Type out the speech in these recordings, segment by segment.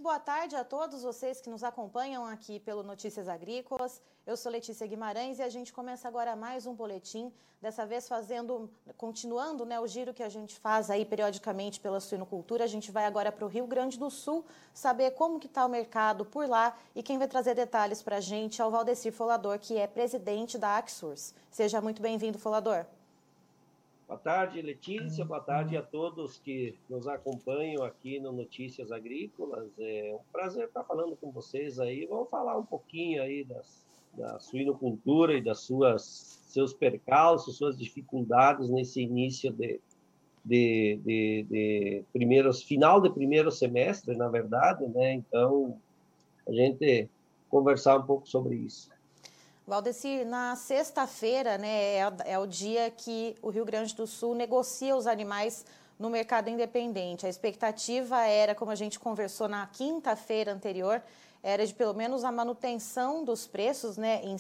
Muito boa tarde a todos vocês que nos acompanham aqui pelo Notícias Agrícolas. Eu sou Letícia Guimarães e a gente começa agora mais um boletim, dessa vez continuando, o giro que a gente faz aí periodicamente pela suinocultura. A gente vai agora para o Rio Grande do Sul saber como que está o mercado por lá, e quem vai trazer detalhes para a gente é o Valdecir Folador, que é presidente da Axurs. Seja muito bem-vindo, Folador. Boa tarde, Letícia. Boa tarde a todos que nos acompanham aqui no Notícias Agrícolas. É um prazer estar falando com vocês aí. Vamos falar um pouquinho aí da suinocultura e seus percalços, suas dificuldades nesse início final de primeiro semestre, na verdade, né? Então, a gente conversar um pouco sobre isso. Valdecir, na sexta-feira, é o dia que o Rio Grande do Sul negocia os animais no mercado independente. A expectativa era, como a gente conversou na quinta-feira anterior, era de pelo menos a manutenção dos preços, em R$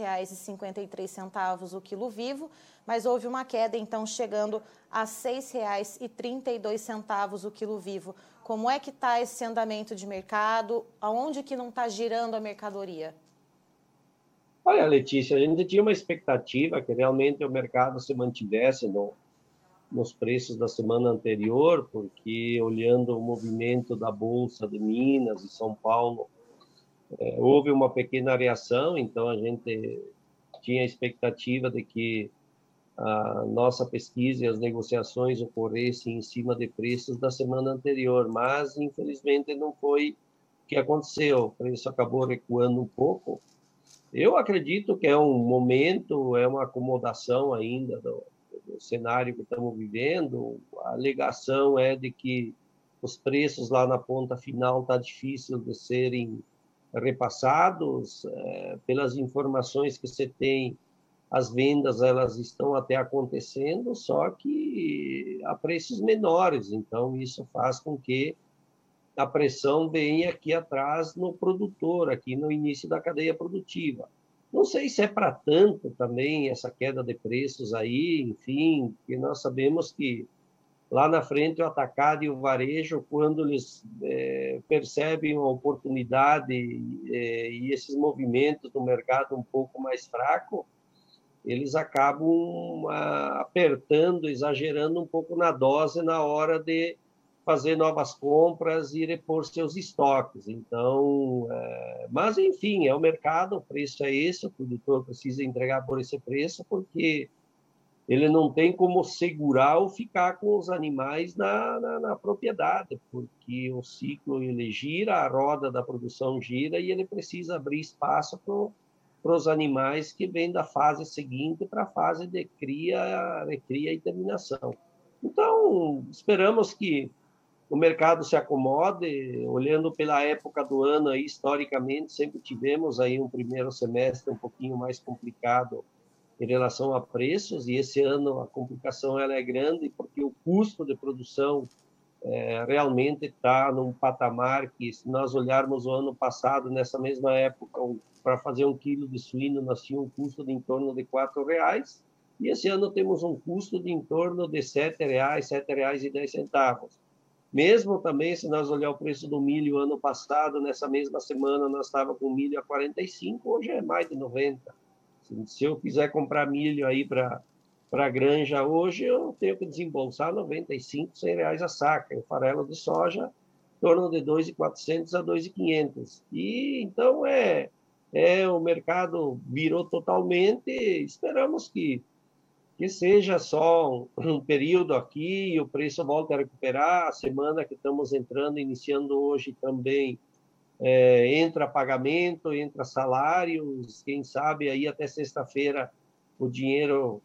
6,53 o quilo vivo, mas houve uma queda, então, chegando a R$ 6,32 o quilo vivo. Como é que está esse andamento de mercado? Aonde que não está girando a mercadoria? Olha, Letícia, a gente tinha uma expectativa que realmente o mercado se mantivesse nos preços da semana anterior, porque olhando o movimento da Bolsa de Minas e São Paulo, houve uma pequena reação, então a gente tinha a expectativa de que a nossa pesquisa e as negociações ocorressem em cima de preços da semana anterior, mas infelizmente não foi o que aconteceu, o preço acabou recuando um pouco. Eu acredito que é um momento, é uma acomodação ainda do cenário que estamos vivendo. A alegação é de que os preços lá na ponta final está difícil de serem repassados. Pelas informações que você tem, as vendas elas estão até acontecendo, só que a preços menores. Então, isso faz com que a pressão vem aqui atrás no produtor, aqui no início da cadeia produtiva. Não sei se é para tanto também essa queda de preços aí, enfim, que nós sabemos que lá na frente o atacado e o varejo, quando eles percebem uma oportunidade e esses movimentos do mercado um pouco mais fraco, eles acabam apertando, exagerando um pouco na dose na hora de fazer novas compras e repor seus estoques. Então, mas enfim, é o mercado, o preço é esse, o produtor precisa entregar por esse preço, porque ele não tem como segurar ou ficar com os animais na propriedade, porque o ciclo ele gira, a roda da produção gira e ele precisa abrir espaço para os animais que vêm da fase seguinte para a fase de cria, recria e terminação. Então, esperamos que o mercado se acomode, olhando pela época do ano, aí, historicamente, sempre tivemos aí um primeiro semestre um pouquinho mais complicado em relação a preços, e esse ano a complicação ela é grande, porque o custo de produção realmente está num patamar que, se nós olharmos o ano passado, nessa mesma época, para fazer 1 quilo de suíno, nós tínhamos um custo de em torno de R$ 4,00, e esse ano temos um custo de em torno de R$ 7,00, R$ 7,10. Mesmo também, se nós olhar o preço do milho ano passado, nessa mesma semana, nós estávamos com milho a 45, hoje é mais de 90. Se eu quiser comprar milho aí para a granja hoje, eu tenho que desembolsar 95, R$ 100 a saca. O farelo de soja, em torno de 2.400 a 2.500. E então o mercado virou totalmente. Esperamos que seja só um período aqui e o preço volte a recuperar. A semana que estamos entrando, iniciando hoje também, entra pagamento, entra salários, quem sabe aí até sexta-feira o dinheiro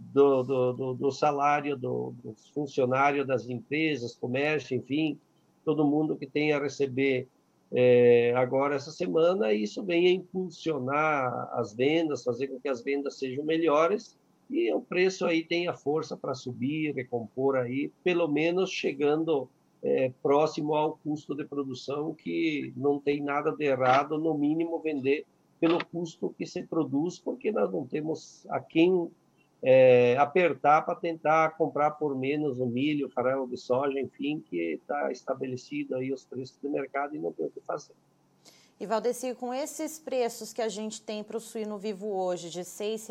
do salário dos funcionários das empresas, comércio, enfim, todo mundo que tem a receber agora essa semana, isso vem a impulsionar as vendas, fazer com que as vendas sejam melhores e o preço aí tenha força para subir, recompor aí, pelo menos chegando próximo ao custo de produção, que não tem nada de errado, no mínimo vender pelo custo que se produz, porque nós não temos a quem apertar para tentar comprar por menos o milho, o farelo de soja, enfim, que está estabelecido aí os preços do mercado e não tem o que fazer. E, Valdeci, com esses preços que a gente tem para o suíno vivo hoje, de R$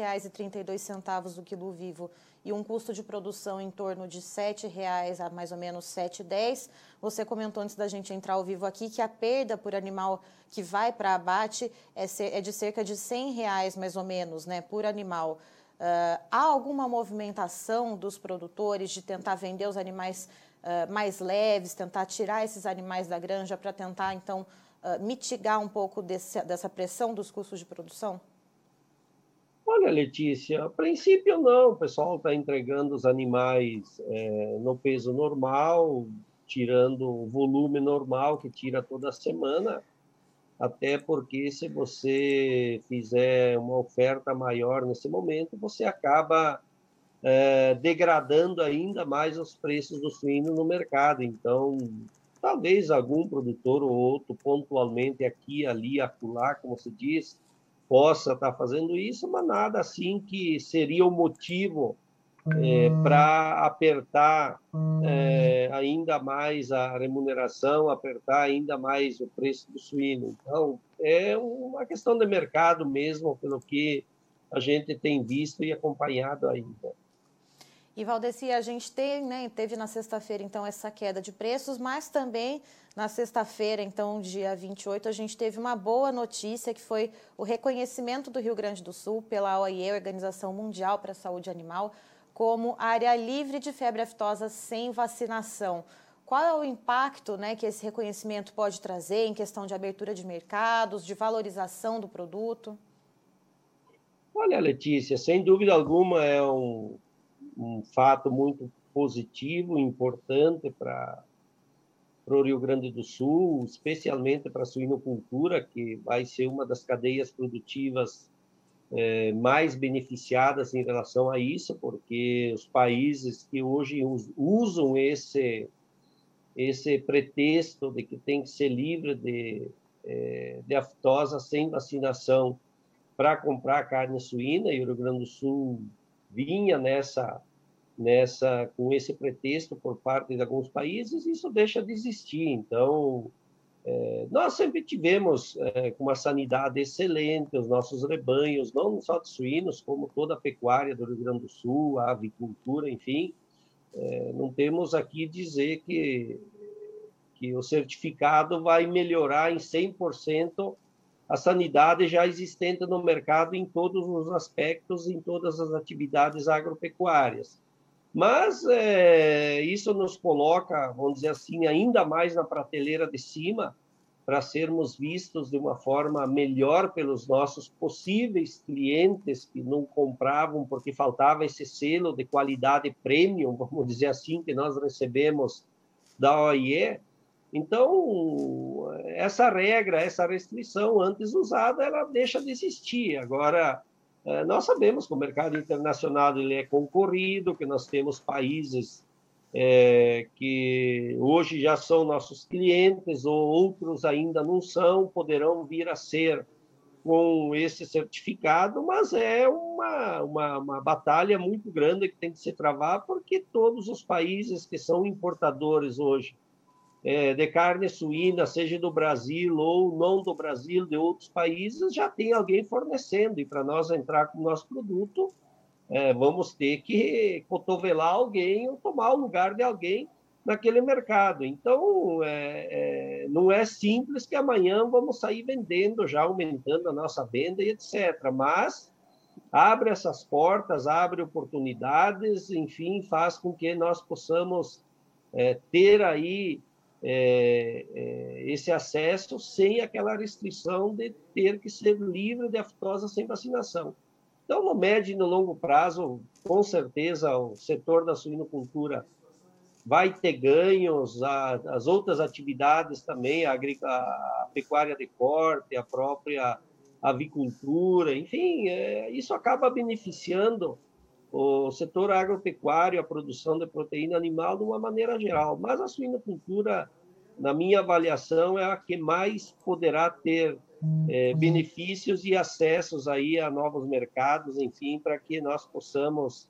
6,32 o quilo vivo, e um custo de produção em torno de R$ 7,00 a mais ou menos R$ 7,10, você comentou antes da gente entrar ao vivo aqui que a perda por animal que vai para abate é de cerca de R$ 100,00 mais ou menos, né, por animal. Há alguma movimentação dos produtores de tentar vender os animais mais leves, tentar tirar esses animais da granja para tentar, então, mitigar um pouco dessa pressão dos custos de produção? Olha, Letícia, a princípio não, o pessoal está entregando os animais no peso normal, tirando o volume normal que tira toda semana, até porque se você fizer uma oferta maior nesse momento, você acaba degradando ainda mais os preços do suíno no mercado. Então, talvez algum produtor ou outro, pontualmente aqui, ali, acolá, como se diz, possa estar fazendo isso, mas nada assim que seria o motivo para apertar ainda mais a remuneração, apertar ainda mais o preço do suíno. Então, é uma questão de mercado mesmo, pelo que a gente tem visto e acompanhado ainda. E, Valdeci, a gente teve na sexta-feira, então, essa queda de preços, mas também na sexta-feira, então, dia 28, a gente teve uma boa notícia, que foi o reconhecimento do Rio Grande do Sul pela OIE, Organização Mundial para a Saúde Animal, como área livre de febre aftosa sem vacinação. Qual é o impacto, né, que esse reconhecimento pode trazer em questão de abertura de mercados, de valorização do produto? Olha, Letícia, sem dúvida alguma é um fato muito positivo, importante para o Rio Grande do Sul, especialmente para a suinocultura, que vai ser uma das cadeias produtivas mais beneficiadas em relação a isso, porque os países que hoje usam esse pretexto de que tem que ser livre de aftosa sem vacinação para comprar carne suína, e o Rio Grande do Sul vinha com esse pretexto por parte de alguns países, isso deixa de existir. Então, nós sempre tivemos uma sanidade excelente, os nossos rebanhos, não só de suínos, como toda a pecuária do Rio Grande do Sul, a avicultura, enfim. Não temos aqui dizer que o certificado vai melhorar em 100% a sanidade já existente no mercado em todos os aspectos, em todas as atividades agropecuárias. Mas isso nos coloca, vamos dizer assim, ainda mais na prateleira de cima, para sermos vistos de uma forma melhor pelos nossos possíveis clientes que não compravam porque faltava esse selo de qualidade premium, vamos dizer assim, que nós recebemos da OIE. Então, essa regra, essa restrição antes usada, ela deixa de existir. Agora, nós sabemos que o mercado internacional ele é concorrido, que nós temos países que hoje já são nossos clientes, ou outros ainda não são, poderão vir a ser com esse certificado, mas é uma batalha muito grande que tem que se travar, porque todos os países que são importadores hoje de carne suína, seja do Brasil ou não do Brasil, de outros países, já tem alguém fornecendo. E para nós entrar com o nosso produto, vamos ter que cotovelar alguém ou tomar o lugar de alguém naquele mercado. Então, não é simples que amanhã vamos sair vendendo, já aumentando a nossa venda e etc. Mas abre essas portas, abre oportunidades, enfim, faz com que nós possamos ter aí esse acesso sem aquela restrição de ter que ser livre de aftosa sem vacinação. Então, no médio e no longo prazo, com certeza, o setor da suinocultura vai ter ganhos, as outras atividades também, a pecuária de corte, a própria avicultura, enfim, isso acaba beneficiando o setor agropecuário, a produção de proteína animal de uma maneira geral. Mas a suinocultura, na minha avaliação, é a que mais poderá ter benefícios e acessos aí a novos mercados, enfim, para que nós possamos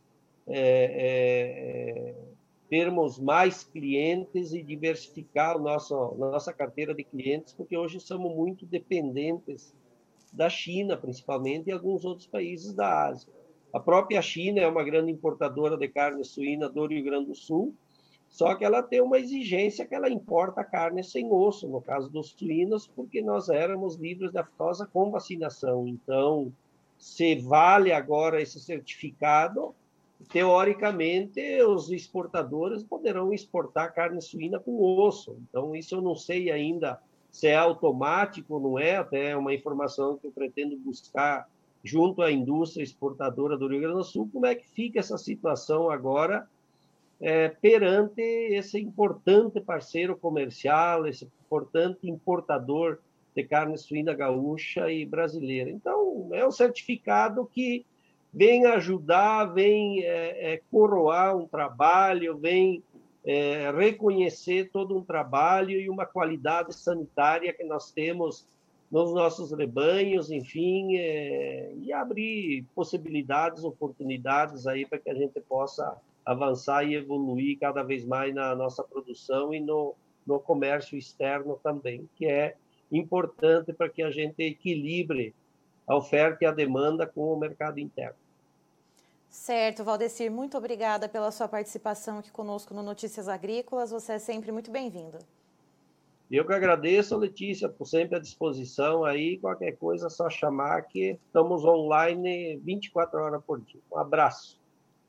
termos mais clientes e diversificar nossa carteira de clientes, porque hoje somos muito dependentes da China, principalmente, e alguns outros países da Ásia. A própria China é uma grande importadora de carne suína do Rio Grande do Sul, só que ela tem uma exigência que ela importa carne sem osso, no caso dos suínos, porque nós éramos livres da aftosa com vacinação. Então, se vale agora esse certificado, teoricamente, os exportadores poderão exportar carne suína com osso. Então, isso eu não sei ainda se é automático ou não é, até uma informação que eu pretendo buscar junto à indústria exportadora do Rio Grande do Sul, como é que fica essa situação agora perante esse importante parceiro comercial, esse importante importador de carne suína gaúcha e brasileira. Então, é um certificado que vem ajudar, vem coroar um trabalho, vem reconhecer todo um trabalho e uma qualidade sanitária que nós temos nos nossos rebanhos, enfim, e abrir possibilidades, oportunidades aí para que a gente possa avançar e evoluir cada vez mais na nossa produção e no comércio externo também, que é importante para que a gente equilibre a oferta e a demanda com o mercado interno. Certo, Valdecir, muito obrigada pela sua participação aqui conosco no Notícias Agrícolas. Você é sempre muito bem-vindo. Eu que agradeço, Letícia, por sempre à disposição aí. Qualquer coisa é só chamar que estamos online 24 horas por dia. Um abraço.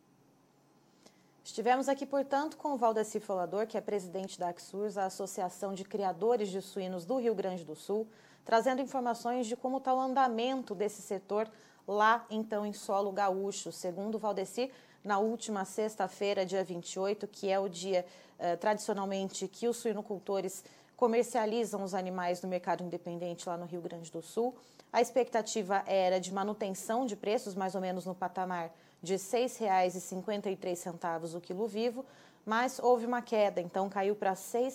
Estivemos aqui, portanto, com o Valdecir Folador, que é presidente da Axurs, a Associação de Criadores de Suínos do Rio Grande do Sul, trazendo informações de como está o andamento desse setor lá, então, em solo gaúcho. Segundo o Valdecir, na última sexta-feira, dia 28, que é o dia, tradicionalmente, que os suinocultores comercializam os animais no mercado independente lá no Rio Grande do Sul, a expectativa era de manutenção de preços, mais ou menos no patamar de R$ 6,53 o quilo vivo, mas houve uma queda, então caiu para R$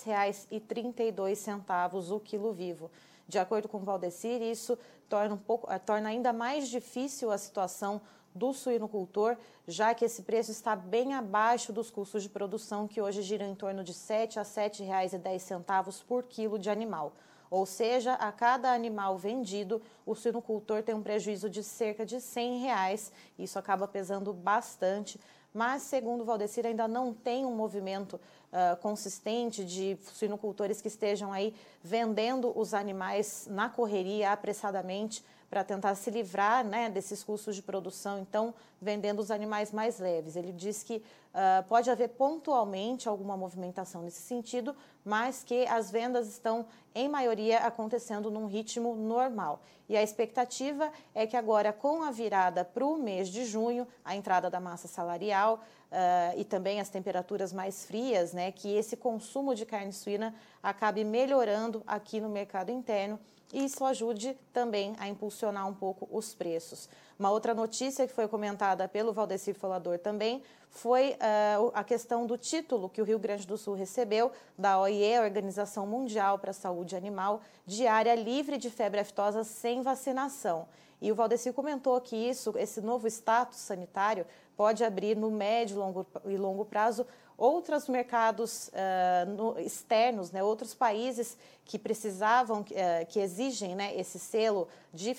6,32 o quilo vivo. De acordo com o Valdecir, isso torna ainda mais difícil a situação do suinocultor, já que esse preço está bem abaixo dos custos de produção, que hoje giram em torno de R$ 7 a R$ 7,10 por quilo de animal. Ou seja, a cada animal vendido, o suinocultor tem um prejuízo de cerca de R$ 100. Isso acaba pesando bastante, mas, segundo o Valdecir, ainda não tem um movimento consistente de suinocultores que estejam aí vendendo os animais na correria, apressadamente, para tentar se livrar, né, desses custos de produção, então, vendendo os animais mais leves. Ele diz que pode haver pontualmente alguma movimentação nesse sentido, mas que as vendas estão, em maioria, acontecendo num ritmo normal. E a expectativa é que agora, com a virada para o mês de junho, a entrada da massa salarial e também as temperaturas mais frias, né, que esse consumo de carne suína acabe melhorando aqui no mercado interno, e isso ajude também a impulsionar um pouco os preços. Uma outra notícia que foi comentada pelo Valdecir Folador também foi a questão do título que o Rio Grande do Sul recebeu da OIE, a Organização Mundial para a Saúde Animal, de área livre de febre aftosa sem vacinação. E o Valdecir comentou que esse novo status sanitário pode abrir no médio e longo prazo outros mercados externos, né, outros países que precisavam, que exigem, né, esse selo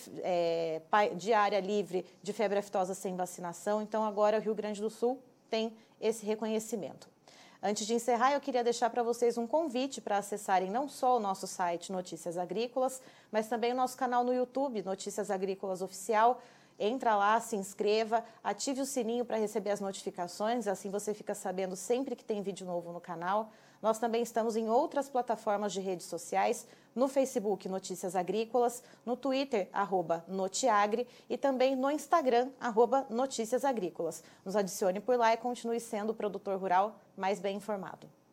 de área livre de febre aftosa sem vacinação. Então, agora o Rio Grande do Sul tem esse reconhecimento. Antes de encerrar, eu queria deixar para vocês um convite para acessarem não só o nosso site Notícias Agrícolas, mas também o nosso canal no YouTube, Notícias Agrícolas Oficial. Entra lá, se inscreva, ative o sininho para receber as notificações, assim você fica sabendo sempre que tem vídeo novo no canal. Nós também estamos em outras plataformas de redes sociais, no Facebook Notícias Agrícolas, no Twitter, @Notiagre, e também no Instagram, @Notícias Agrícolas. Nos adicione por lá e continue sendo o produtor rural mais bem informado.